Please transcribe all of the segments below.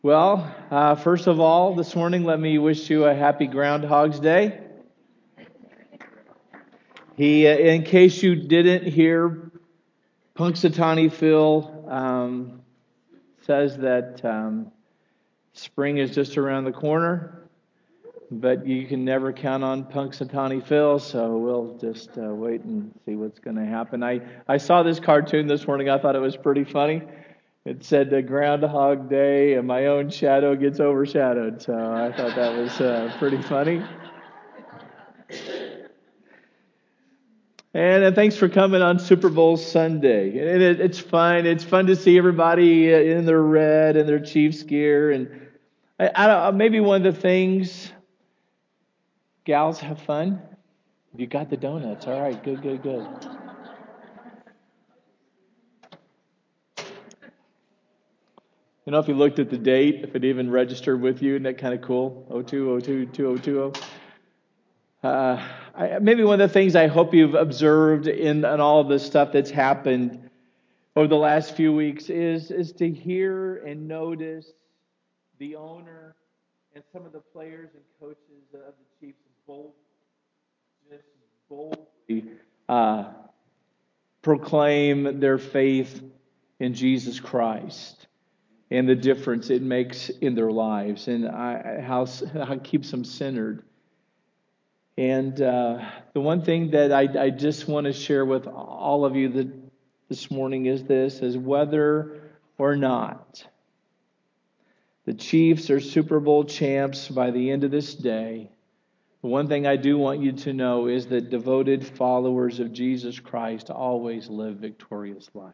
First of all, this morning, let me wish you a happy Groundhog's Day. In case you didn't hear, Punxsutawney Phil says that spring is just around the corner, but you can never count on Punxsutawney Phil, so we'll just wait and see what's going to happen. I saw this cartoon this morning. I thought it was pretty funny. It said the Groundhog Day and my own shadow gets overshadowed. So I thought that was pretty funny. And thanks for coming on Super Bowl Sunday. And it's fun. It's fun to see everybody in their red and their Chiefs gear. And I don't, maybe one of the things, gals, have fun. You got the donuts. All right, good. You know, if you looked at the date, if it even registered with you, isn't that kind of cool? 02/02/2020. Maybe one of the things I hope you've observed in all this stuff that's happened over the last few weeks is to hear and notice the owner and some of the players and coaches of the Chiefs boldly proclaim their faith in Jesus Christ and the difference it makes in their lives and how it keeps them centered. And the one thing that I just want to share with all of you this morning is whether or not the Chiefs are Super Bowl champs by the end of this day, the one thing I do want you to know is that devoted followers of Jesus Christ always live victorious lives.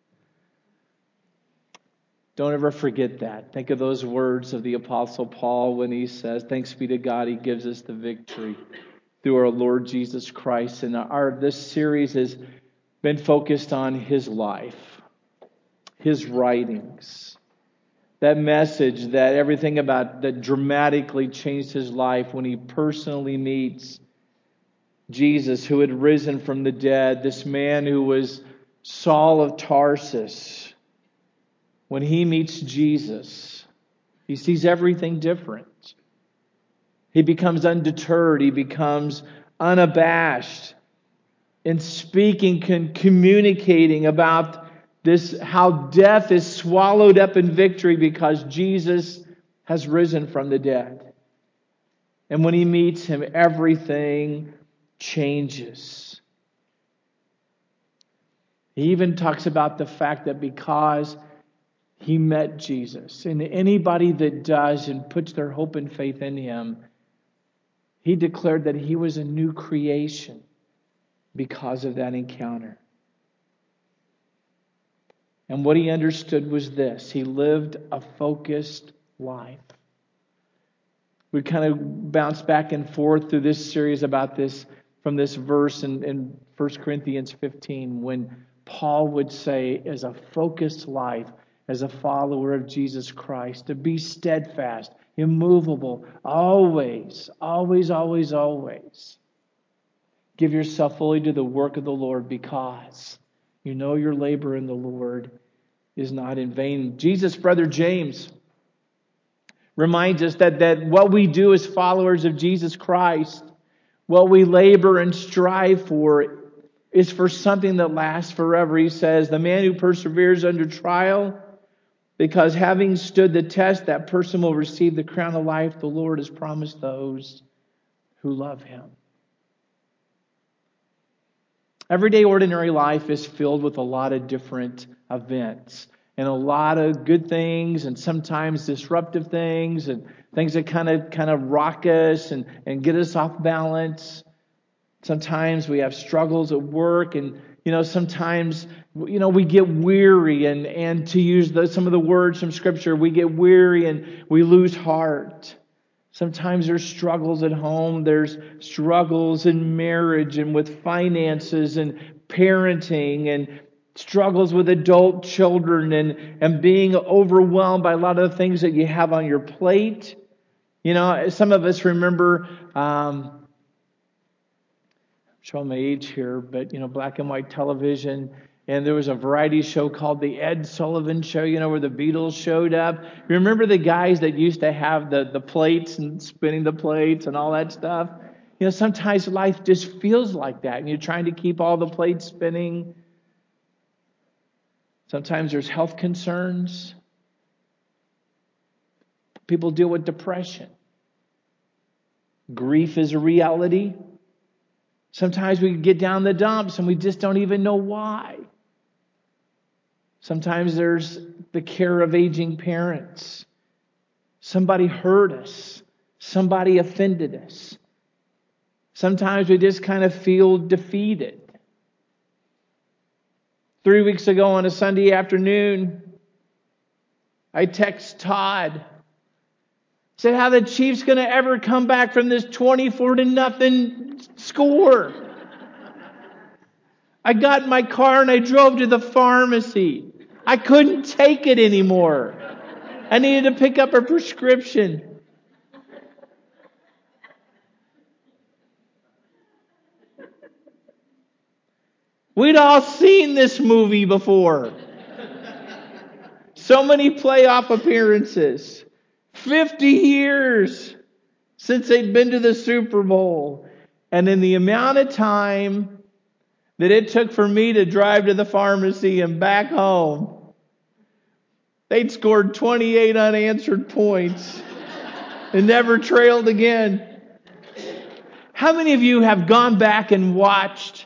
Don't ever forget that. Think of those words of the Apostle Paul when he says, "Thanks be to God, He gives us the victory through our Lord Jesus Christ." And this series has been focused on His life, His writings, that message, that everything about that dramatically changed His life when He personally meets Jesus, who had risen from the dead, this man who was Saul of Tarsus. When he meets Jesus, he sees everything different. He becomes undeterred. He becomes unabashed in speaking and communicating about this, how death is swallowed up in victory because Jesus has risen from the dead. And when he meets Him, everything changes. He even talks about the fact that because he met Jesus, and anybody that does and puts their hope and faith in Him, he declared that he was a new creation because of that encounter. And what he understood was this: he lived a focused life. We kind of bounce back and forth through this series about this, from this verse in 1 Corinthians 15, when Paul would say, as a focused life, as a follower of Jesus Christ, to be steadfast, immovable, always. Give yourself fully to the work of the Lord, because you know your labor in the Lord is not in vain. Jesus' brother James reminds us that what we do as followers of Jesus Christ, what we labor and strive for, is for something that lasts forever. He says, the man who perseveres under trial, because having stood the test, that person will receive the crown of life the Lord has promised those who love Him. Everyday ordinary life is filled with a lot of different events and a lot of good things and sometimes disruptive things and things that kind of rock us and get us off balance. Sometimes we have struggles at work, and sometimes we get weary, and to use some of the words from Scripture, we get weary and we lose heart. Sometimes there's struggles at home, there's struggles in marriage and with finances and parenting, and struggles with adult children and being overwhelmed by a lot of the things that you have on your plate. Some of us remember, showing my age here, but black and white television And there was a variety show called The Ed Sullivan Show, where the Beatles showed up. Remember the guys that used to have the plates and spinning the plates and all that stuff? Sometimes life just feels like that. And you're trying to keep all the plates spinning. Sometimes there's health concerns. People deal with depression. Grief is a reality. Sometimes we get down the dumps and we just don't even know why. Sometimes there's the care of aging parents. Somebody hurt us. Somebody offended us. Sometimes we just kind of feel defeated. 3 weeks ago on a Sunday afternoon, I text Todd. Said, how the Chiefs going to ever come back from this 24-0 score? I got in my car and I drove to the pharmacy. I couldn't take it anymore. I needed to pick up a prescription. We'd all seen this movie before. So many playoff appearances. 50 years since they'd been to the Super Bowl. And in the amount of time that it took for me to drive to the pharmacy and back home, they'd scored 28 unanswered points and never trailed again. How many of you have gone back and watched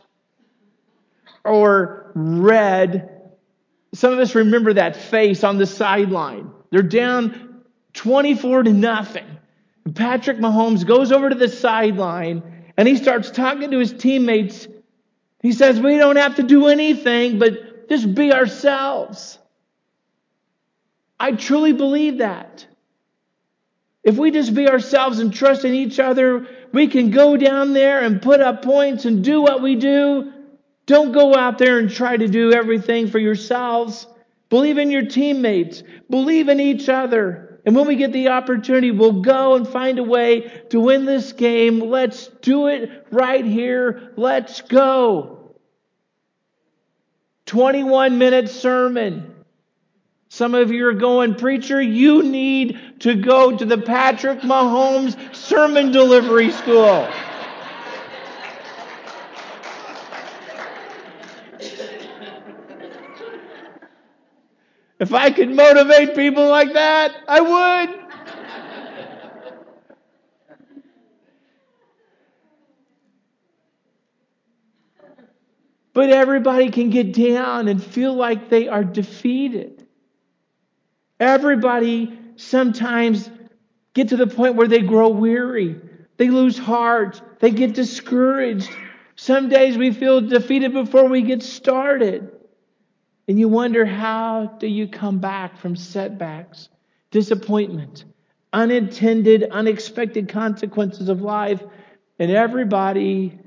or read? Some of us remember that face on the sideline. They're down 24-0. And Patrick Mahomes goes over to the sideline and he starts talking to his teammates. He says, we don't have to do anything but just be ourselves. I truly believe that. If we just be ourselves and trust in each other, we can go down there and put up points and do what we do. Don't go out there and try to do everything for yourselves. Believe in your teammates. Believe in each other. And when we get the opportunity, we'll go and find a way to win this game. Let's do it right here. Let's go. 21-minute sermon. Some of you are going, preacher, you need to go to the Patrick Mahomes Sermon Delivery School. If I could motivate people like that, I would. But everybody can get down and feel like they are defeated. Everybody sometimes get to the point where they grow weary. They lose heart. They get discouraged. Some days we feel defeated before we get started. And you wonder, how do you come back from setbacks, disappointment, unintended, unexpected consequences of life? And everybody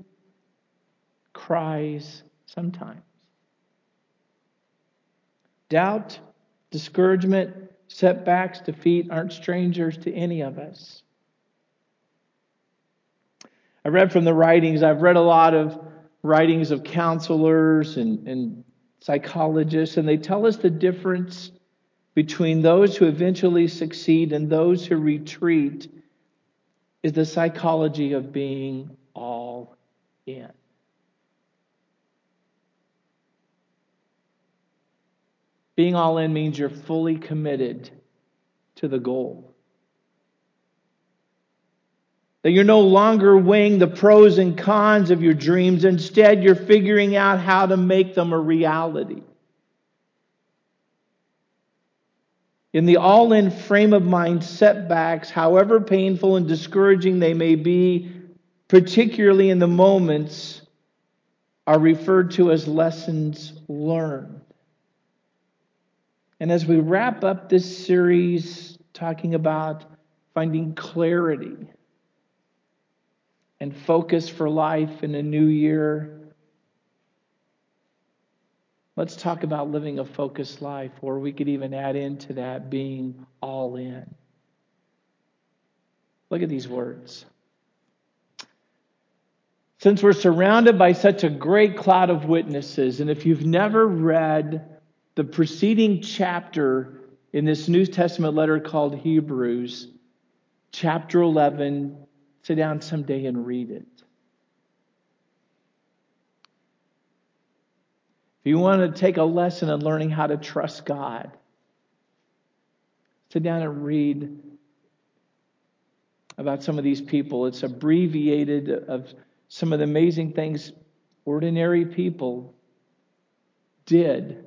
cries sometimes. Doubt, discouragement, setbacks, defeat aren't strangers to any of us. I read from the writings. I've read a lot of writings of counselors and psychologists, and they tell us the difference between those who eventually succeed and those who retreat is the psychology of being all in. Being all in means you're fully committed to the goal. That you're no longer weighing the pros and cons of your dreams. Instead, you're figuring out how to make them a reality. In the all-in frame of mind, setbacks, however painful and discouraging they may be, particularly in the moments, are referred to as lessons learned. And as we wrap up this series talking about finding clarity and focus for life in a new year, let's talk about living a focused life, or we could even add into that being all in. Look at these words. Since we're surrounded by such a great cloud of witnesses, and if you've never read the preceding chapter in this New Testament letter called Hebrews, chapter 11, sit down someday and read it. If you want to take a lesson in learning how to trust God, sit down and read about some of these people. It's abbreviated of some of the amazing things ordinary people did.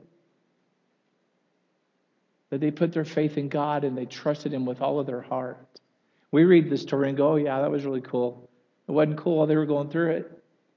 That they put their faith in God and they trusted Him with all of their heart. We read the story and go, oh yeah, that was really cool. It wasn't cool while they were going through it.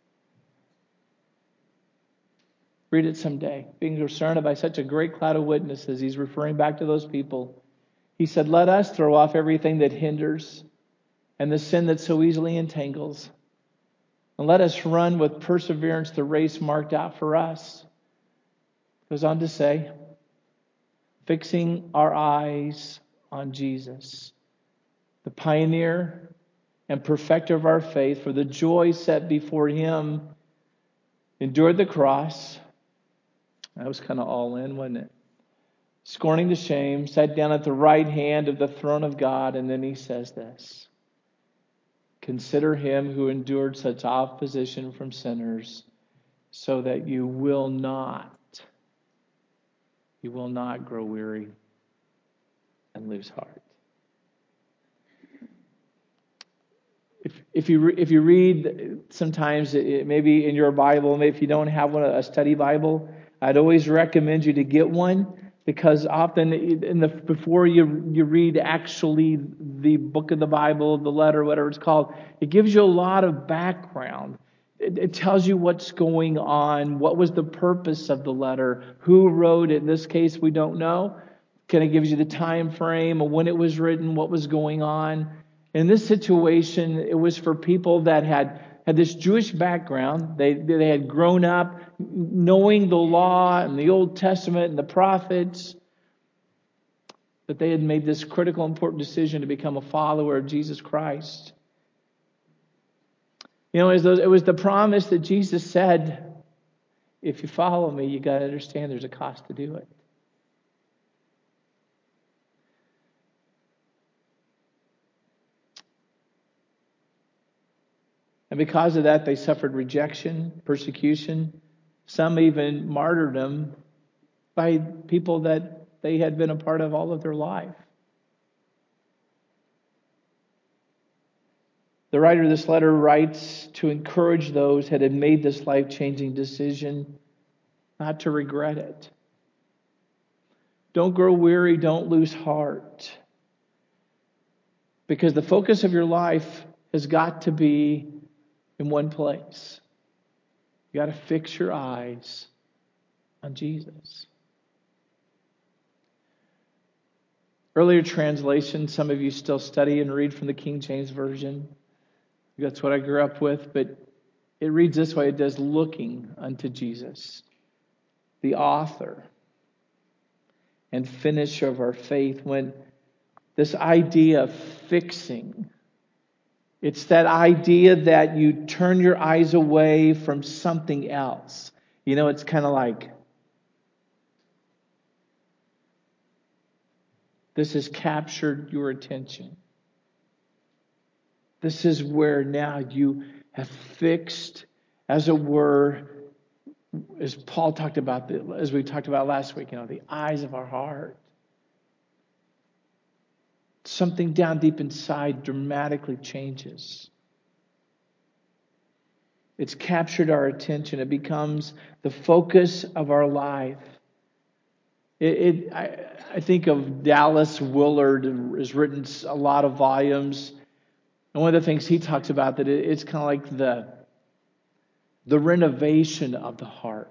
Read it someday. Being surrounded by such a great cloud of witnesses, he's referring back to those people. He said, let us throw off everything that hinders and the sin that so easily entangles. And let us run with perseverance the race marked out for us. Goes on to say, fixing our eyes on Jesus, the pioneer and perfecter of our faith, for the joy set before Him, endured the cross. That was kind of all in, wasn't it? Scorning the shame, sat down at the right hand of the throne of God, and then He says this, consider Him who endured such opposition from sinners, so that you will not grow weary and lose heart. If you read sometimes, maybe in your Bible, maybe if you don't have one, a study Bible, I'd always recommend you to get one, because often before you read actually the book of the Bible, the letter, whatever it's called, it gives you a lot of background. It tells you what's going on, what was the purpose of the letter, who wrote it. In this case, we don't know. Kind of gives you the time frame of when it was written, what was going on. In this situation, it was for people that had this Jewish background. They had grown up knowing the law and the Old Testament and the prophets, but they had made this critical, important decision to become a follower of Jesus Christ. You know, it was the promise that Jesus said, if you follow me, you got to understand there's a cost to do it. And because of that, they suffered rejection, persecution, some even martyrdom by people that they had been a part of all of their life. The writer of this letter writes to encourage those that had made this life-changing decision not to regret it. Don't grow weary, don't lose heart. Because the focus of your life has got to be in one place. You got to fix your eyes on Jesus. Earlier translation, some of you still study and read from the King James Version. That's what I grew up with, but it reads this way. It does, looking unto Jesus, the author and finisher of our faith. When this idea of fixing, it's that idea that you turn your eyes away from something else. You know, it's kind of like, this has captured your attention. This is where now you have fixed, as it were, as Paul talked about, as we talked about last week, the eyes of our heart. Something down deep inside dramatically changes. It's captured our attention. It becomes the focus of our life. I think of Dallas Willard, who has written a lot of volumes. And one of the things he talks about, that it's kind of like the renovation of the heart.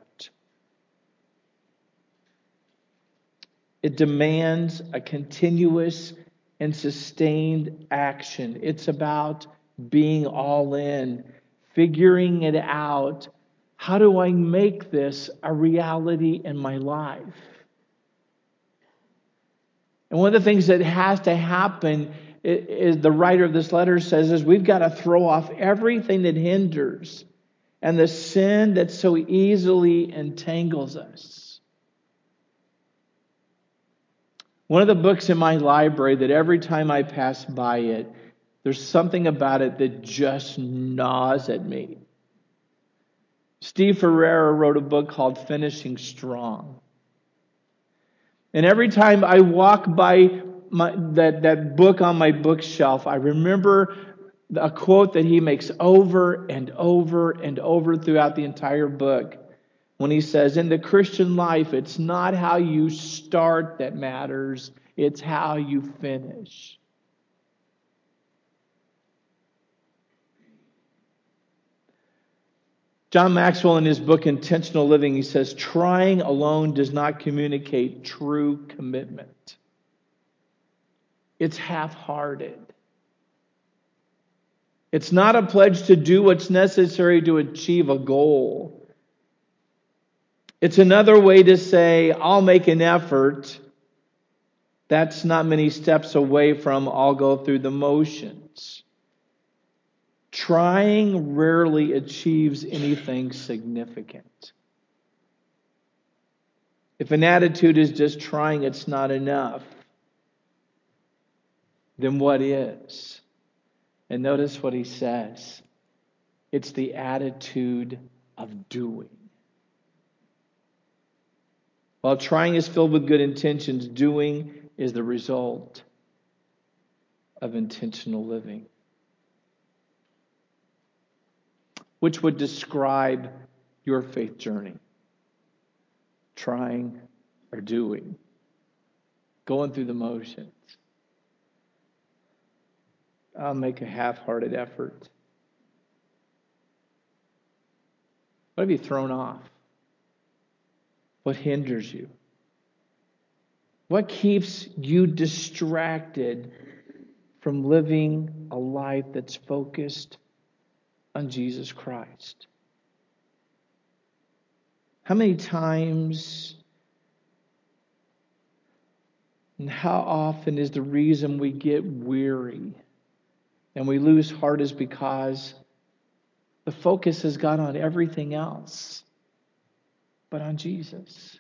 It demands a continuous and sustained action. It's about being all in, figuring it out. How do I make this a reality in my life? And one of the things that has to happen is, the writer of this letter says, is we've got to throw off everything that hinders and the sin that so easily entangles us. One of the books in my library that every time I pass by it, there's something about it that just gnaws at me. Steve Ferreira wrote a book called Finishing Strong. And every time I walk by that book on my bookshelf, I remember a quote that he makes over and over and over throughout the entire book. When he says, in the Christian life, it's not how you start that matters, it's how you finish. John Maxwell, in his book Intentional Living, he says, trying alone does not communicate true commitment. It's half-hearted. It's not a pledge to do what's necessary to achieve a goal. It's another way to say, I'll make an effort. That's not many steps away from I'll go through the motions. Trying rarely achieves anything significant. If an attitude is just trying, it's not enough, then what is? And notice what he says. It's the attitude of doing. While trying is filled with good intentions, doing is the result of intentional living. Which would describe your faith journey? Trying or doing? Going through the motions? I'll make a half-hearted effort. What have you thrown off? What hinders you? What keeps you distracted from living a life that's focused on Jesus Christ? How many times and how often is the reason we get weary and we lose heart is because the focus has got on everything else but on Jesus?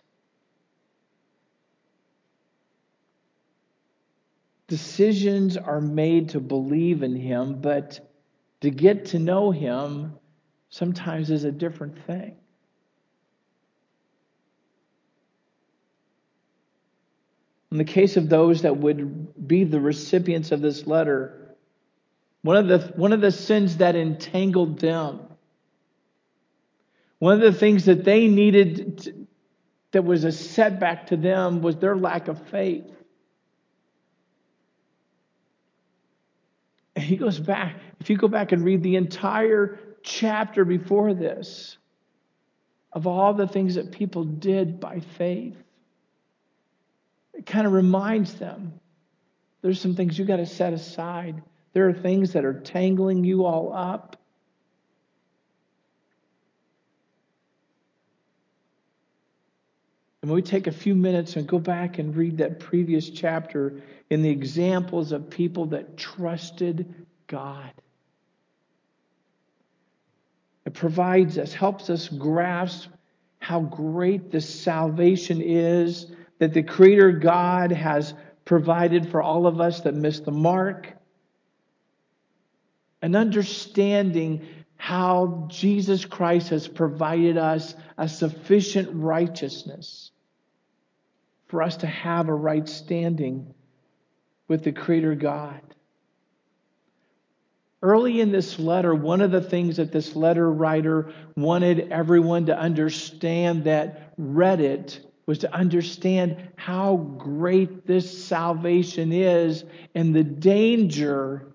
Decisions are made to believe in Him, but to get to know Him sometimes is a different thing. In the case of those that would be the recipients of this letter, one of the sins that entangled them, one of the things that they needed that was a setback to them was their lack of faith. And he goes back, if you go back and read the entire chapter before this, of all the things that people did by faith, it kind of reminds them there's some things you got to set aside. There are things that are tangling you all up. And when we take a few minutes and go back and read that previous chapter in the examples of people that trusted God, it provides us, helps us grasp how great the salvation is that the Creator God has provided for all of us that missed the mark. And understanding how Jesus Christ has provided us a sufficient righteousness for us to have a right standing with the Creator God. Early in this letter, one of the things that this letter writer wanted everyone to understand that read it was to understand how great this salvation is and the danger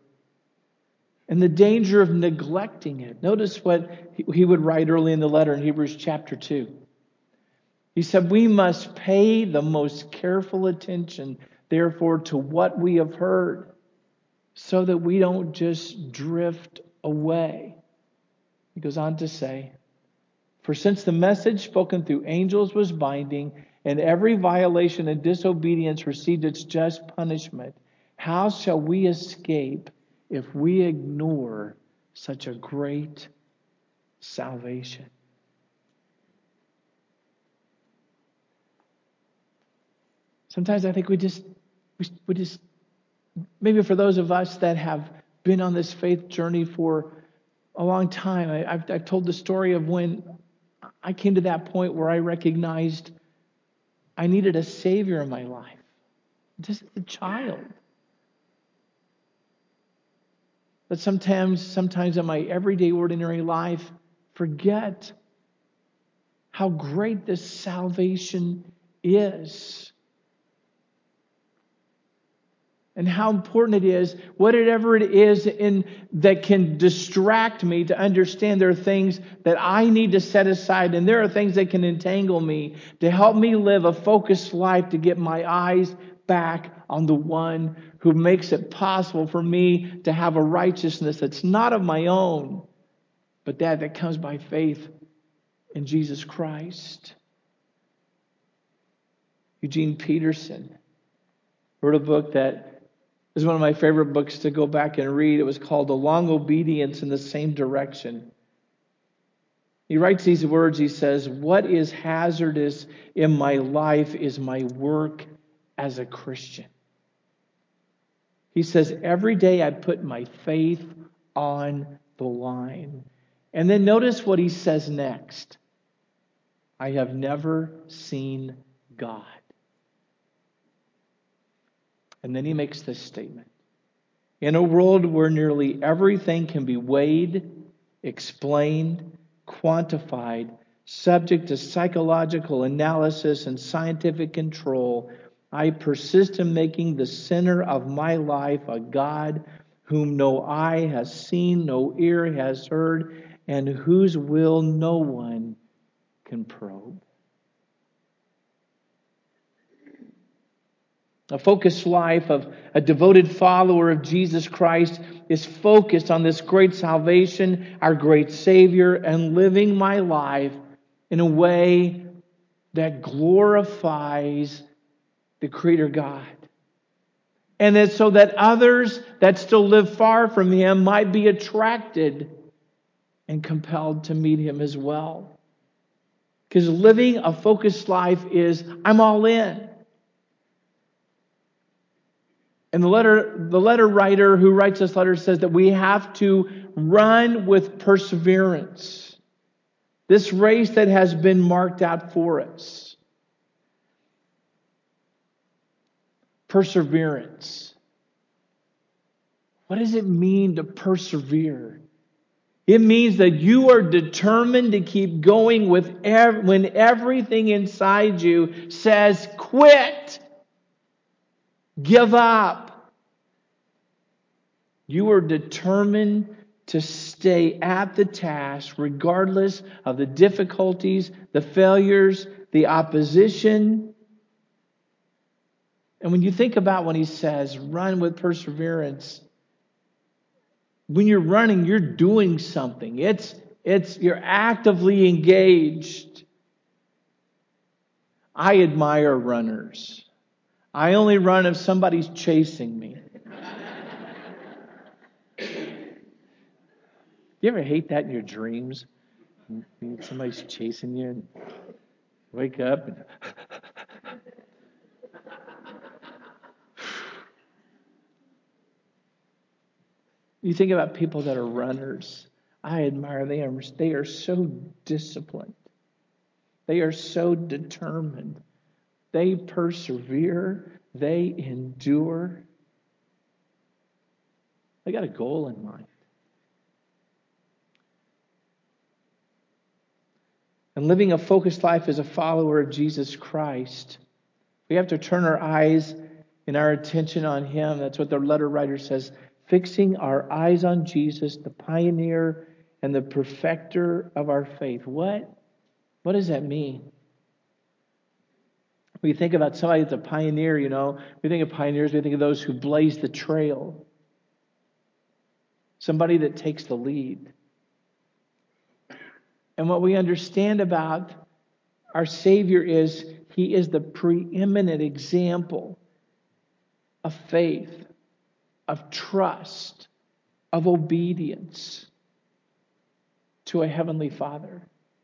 of neglecting it. Notice what he would write early in the letter in Hebrews chapter 2. He said, we must pay the most careful attention, therefore, to what we have heard, so that we don't just drift away. He goes on to say, for since the message spoken through angels was binding, and every violation and disobedience received its just punishment, how shall we escape if we ignore such a great salvation. Sometimes I think we just, maybe for those of us that have been on this faith journey for a long time, I've told the story of when I came to that point where I recognized I needed a Savior in my life, just as a child. But sometimes in my everyday, ordinary life, forget how great this salvation is. And how important it is, whatever it is that can distract me to understand there are things that I need to set aside, and there are things that can entangle me to help me live a focused life, to get my eyes back on the one who makes it possible for me to have a righteousness that's not of my own, but that comes by faith in Jesus Christ. Eugene Peterson wrote a book that is one of my favorite books to go back and read. It was called A Long Obedience in the Same Direction. He writes these words. He says, "What is hazardous in my life is my work as a Christian." He says, "Every day I put my faith on the line." And then notice what he says next. "I have never seen God." And then he makes this statement. "In a world where nearly everything can be weighed, explained, quantified, subject to psychological analysis and scientific control, I persist in making the center of my life a God whom no eye has seen, no ear has heard, and whose will no one can probe." A focused life of a devoted follower of Jesus Christ is focused on this great salvation, our great Savior, and living my life in a way that glorifies the Creator God. And that so that others that still live far from Him might be attracted and compelled to meet Him as well. Because living a focused life is, I'm all in. And the letter writer who writes this letter says that we have to run with perseverance this race that has been marked out for us. Perseverance. What does it mean to persevere? It means that you are determined to keep going when everything inside you says, quit, give up. You are determined to stay at the task regardless of the difficulties, the failures, the opposition. And when you think about when he says, run with perseverance, when you're running, you're doing something. You're actively engaged. I admire runners. I only run if somebody's chasing me. You ever hate that in your dreams? Somebody's chasing you and wake up and you think about people that are runners. I admire them. They are so disciplined. They are so determined. They persevere. They endure. They got a goal in mind. And living a focused life as a follower of Jesus Christ, we have to turn our eyes and our attention on Him. That's what the letter writer says. Fixing our eyes on Jesus, the pioneer and the perfecter of our faith. What does that mean? We think about somebody that's a pioneer, we think of pioneers, we think of those who blaze the trail. Somebody that takes the lead. And what we understand about our Savior is He is the preeminent example of faith, of trust, of obedience to a heavenly Father.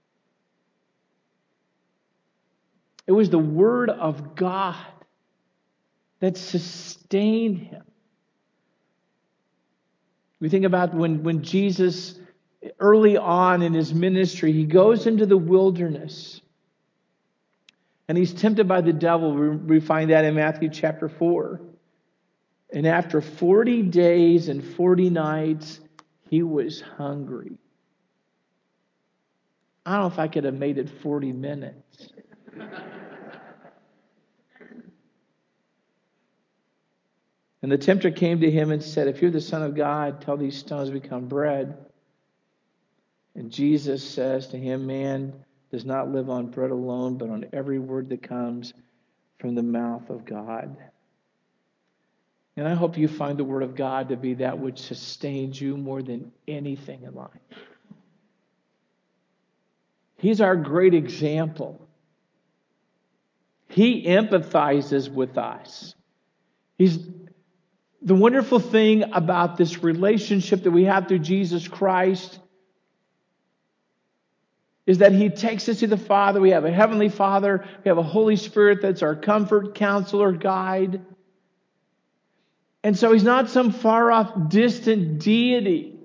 It was the Word of God that sustained him. We think about when Jesus, early on in his ministry, he goes into the wilderness and he's tempted by the devil. We find that in Matthew chapter 4. And after 40 days and 40 nights, he was hungry. I don't know if I could have made it 40 minutes. And the tempter came to him and said, if you're the Son of God, tell these stones to become bread. And Jesus says to him, man does not live on bread alone, but on every word that comes from the mouth of God. And I hope you find the Word of God to be that which sustains you more than anything in life. He's our great example. He empathizes with us. The wonderful thing about this relationship that we have through Jesus Christ is that He takes us to the Father. We have a Heavenly Father. We have a Holy Spirit that's our comfort, counselor, guide. And so He's not some far-off, distant deity.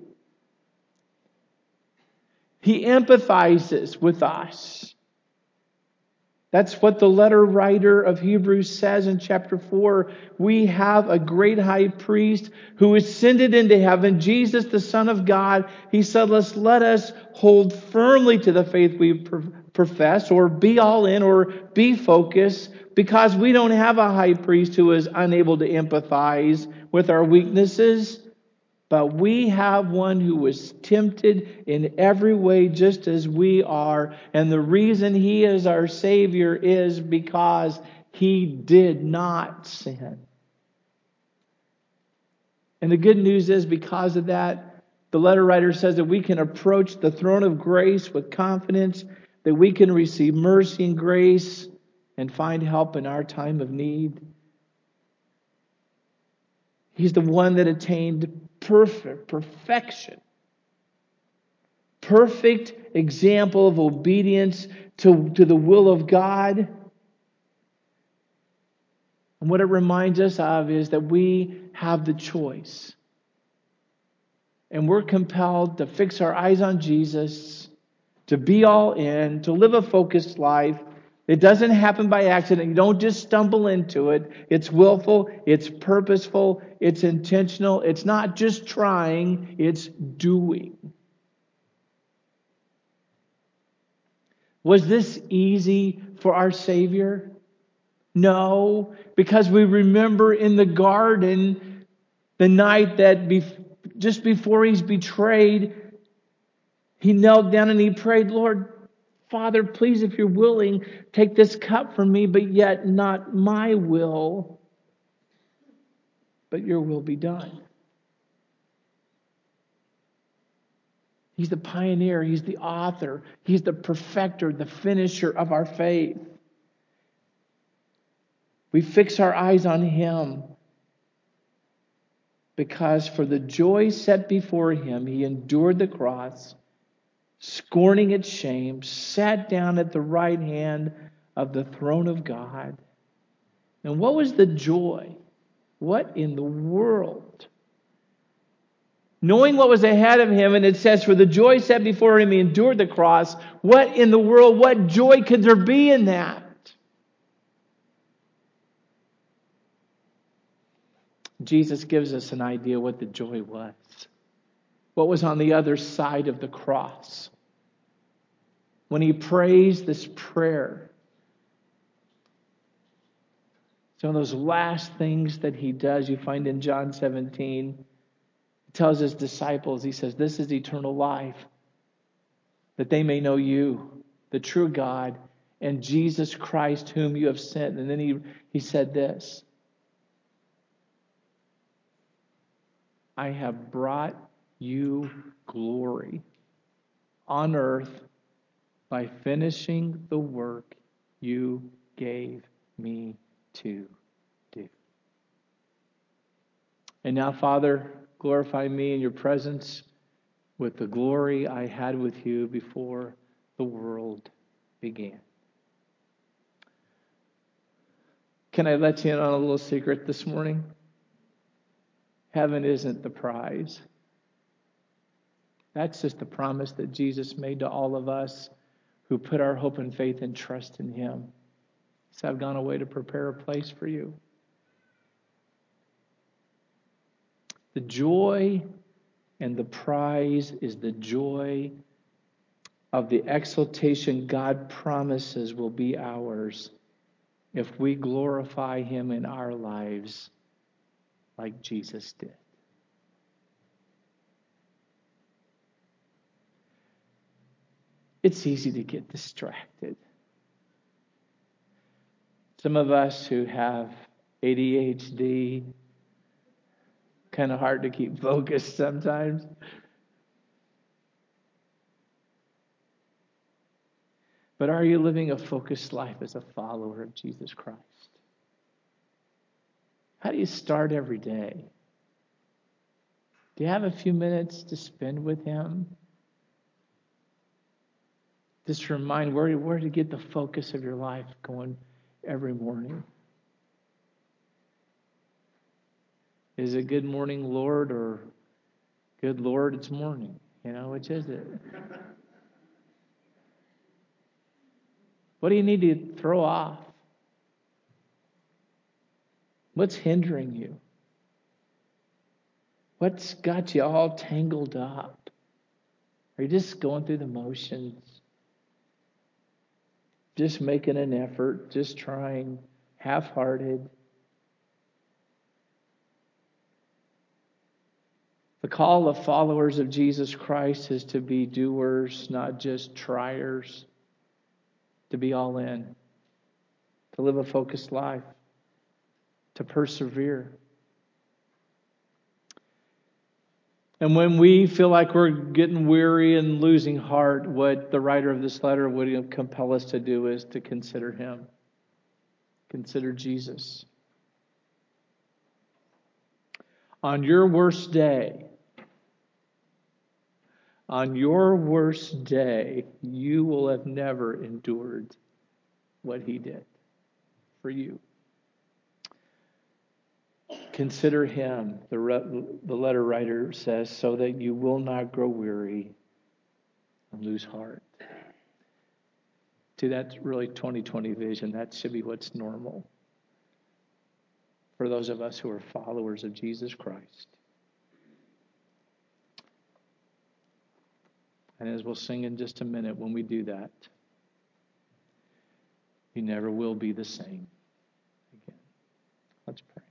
He empathizes with us. That's what the letter writer of Hebrews says in chapter 4. We have a great high priest who ascended into heaven, Jesus, the Son of God. He said, let us hold firmly to the faith we profess, or be all in, or be focused, because we don't have a high priest who is unable to empathize with our weaknesses. But we have one who was tempted in every way just as we are. And the reason He is our Savior is because He did not sin. And the good news is, because of that, the letter writer says that we can approach the throne of grace with confidence, that we can receive mercy and grace and find help in our time of need. He's the one that attained perfection. Perfect example of obedience to the will of God. And what it reminds us of is that we have the choice. And we're compelled to fix our eyes on Jesus, to be all in, to live a focused life. It doesn't happen by accident. You don't just stumble into it. It's willful, it's purposeful, it's intentional. It's not just trying, it's doing. Was this easy for our Savior? No, because we remember in the garden, the night that just before He's betrayed, He knelt down and He prayed, Lord, Father, please, if You're willing, take this cup from me, but yet not my will, but Your will be done. He's the pioneer. He's the author. He's the perfecter, the finisher of our faith. We fix our eyes on Him because for the joy set before Him, He endured the cross, scorning its shame, sat down at the right hand of the throne of God. And what was the joy? What in the world? Knowing what was ahead of Him, and it says, for the joy set before Him, He endured the cross. What in the world, what joy could there be in that? Jesus gives us an idea what the joy was. What was on the other side of the cross? When He prays this prayer, it's one of those last things that He does. You find in John 17. He tells His disciples, He says, this is eternal life, that they may know You, the true God, and Jesus Christ, whom You have sent. And then he said this, I have brought You glory on earth by finishing the work You gave Me to do. And now, Father, glorify Me in Your presence with the glory I had with you before the world began. Can I let you in on a little secret this morning? Heaven isn't the prize. That's just the promise that Jesus made to all of us who put our hope and faith and trust in Him. He said, I've gone away to prepare a place for you. The joy and the prize is the joy of the exaltation God promises will be ours if we glorify Him in our lives like Jesus did. It's easy to get distracted. Some of us who have ADHD, kind of hard to keep focused sometimes. But are you living a focused life as a follower of Jesus Christ? How do you start every day? Do you have a few minutes to spend with Him? Just remind where to get the focus of your life going every morning. Is it good morning, Lord, or good Lord, it's morning? Which is it? What do you need to throw off? What's hindering you? What's got you all tangled up? Are you just going through the motions? Just making an effort, just trying, half-hearted? The call of followers of Jesus Christ is to be doers, not just triers. To be all in. To live a focused life. To persevere. And when we feel like we're getting weary and losing heart, what the writer of this letter would compel us to do is to consider Him. Consider Jesus. On your worst day, you will have never endured what He did for you. Consider Him, the letter writer says, so that you will not grow weary and lose heart. See, that's really 2020 vision. That should be what's normal for those of us who are followers of Jesus Christ. And as we'll sing in just a minute, when we do that, you never will be the same again. Let's pray.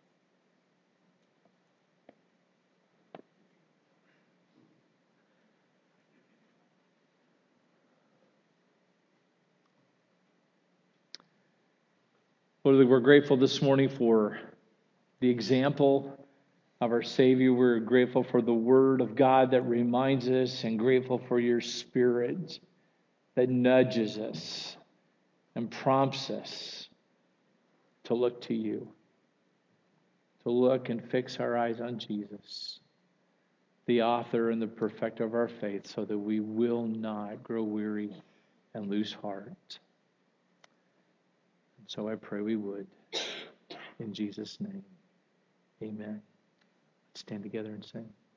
Lord, we're grateful this morning for the example of our Savior. We're grateful for the Word of God that reminds us, and grateful for your Spirit that nudges us and prompts us to look to you, to look and fix our eyes on Jesus, the author and the perfecter of our faith, so that we will not grow weary and lose heart. And so I pray we would. In Jesus' name, amen. Let's stand together and sing.